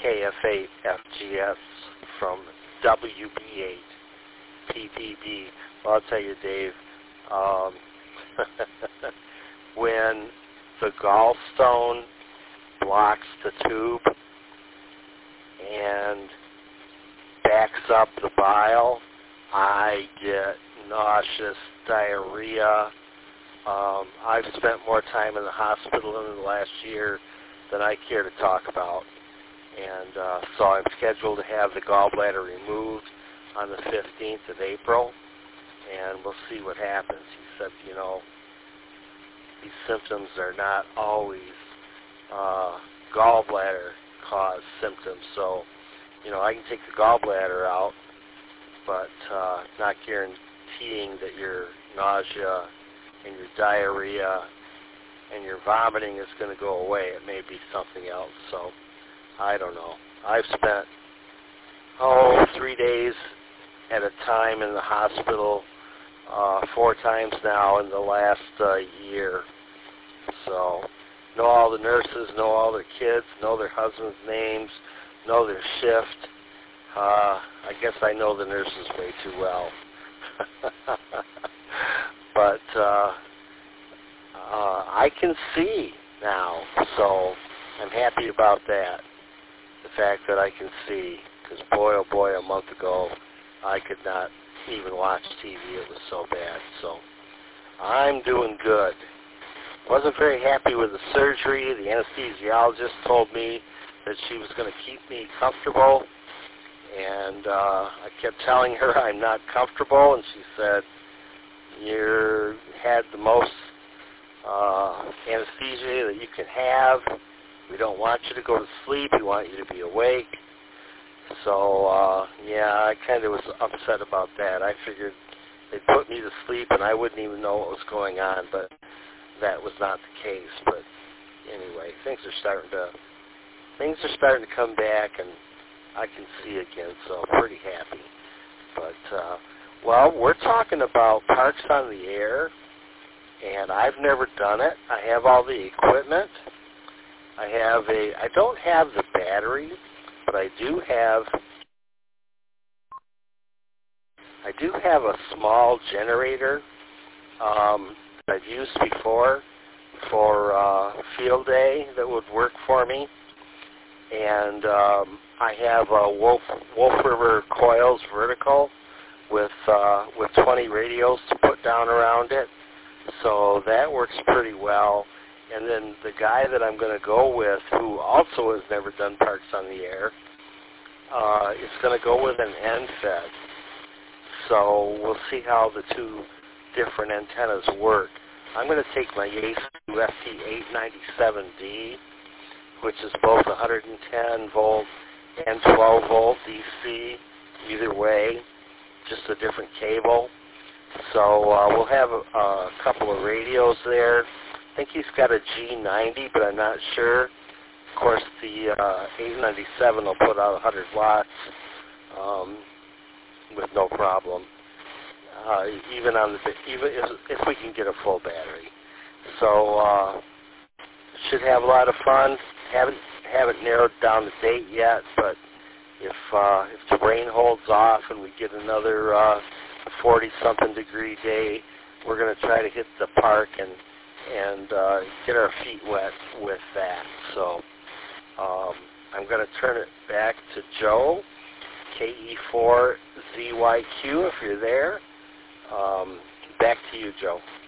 KF8FGS from WB8PPB. Well, I'll tell you, Dave, when the gallstone blocks the tube and backs up the bile, I get nauseous, diarrhea. I've spent more time in the hospital in the last year than I care to talk about. And so I'm scheduled to have the gallbladder removed on the 15th of April, and we'll see what happens. He said, you know, these symptoms are not always gallbladder-caused symptoms. So, you know, I can take the gallbladder out, but not guaranteeing that your nausea and your diarrhea and your vomiting is going to go away. It may be something else. So, I don't know. I've spent, 3 days at a time in the hospital 4 times now in the last year. So, know all the nurses, know all their kids, know their husbands' names, know their shift. I guess I know the nurses way too well. But I can see now, so I'm happy about that. The fact that I can see, because boy, oh boy, a month ago, I could not even watch TV. It was so bad. So I'm doing good. Wasn't very happy with the surgery. The anesthesiologist told me that she was going to keep me comfortable, and I kept telling her I'm not comfortable, and she said, you had the most anesthesia that you can have. We don't want you to go to sleep. We want you to be awake. So, yeah, I kind of was upset about that. I figured they'd put me to sleep and I wouldn't even know what was going on, but that was not the case. But anyway, things are starting to come back, and I can see again, so I'm pretty happy. But, well, we're talking about Parks on the Air, and I've never done it. I have all the equipment. I don't have the battery, but I do have a small generator that I've used before for field day that would work for me. And I have a Wolf River coils vertical with 20 radios to put down around it. So that works pretty well. And then the guy that I'm going to go with, who also has never done Parks on the Air, is going to go with an end-fed. So we'll see how the two different antennas work. I'm going to take my Yaesu FT897D, which is both 110 volt and 12 volt DC, either way, just a different cable. So we'll have a couple of radios there. I think he's got a G90, but I'm not sure. Of course, the 897 will put out 100 watts with no problem, even if we can get a full battery. So should have a lot of fun. Haven't narrowed down the date yet, but if the rain holds off and we get another 40-something degree day, we're going to try to hit the park and get our feet wet with that. So I'm going to turn it back to Joe, KE4ZYQ, if you're there. Back to you, Joe.